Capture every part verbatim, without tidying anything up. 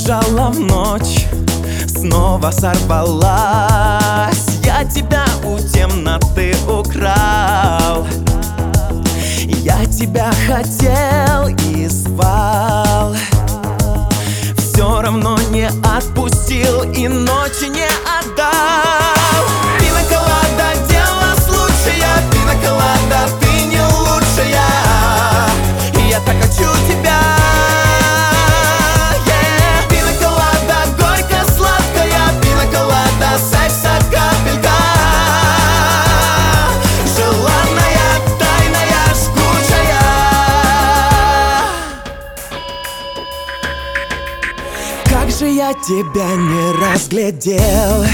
Убежала в ночь, снова сорвалась. Я тебя у темноты украл. Я тебя хотел и звал, все равно не отпустил и ночи не отдал. Пинаколада, дело случая, пинаколада, ты не лучшая. И я так хочу тебя. Yeah. Пинаколада, горько-сладкая, пинаколада, секса капелька. Желанная, тайная, жгучая. Как же я тебя не разглядел,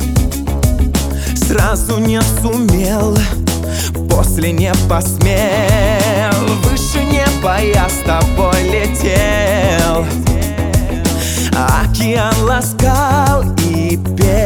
сразу не сумел, после не посмел. Выше неба я с тобой летел, океан ласкал и пел.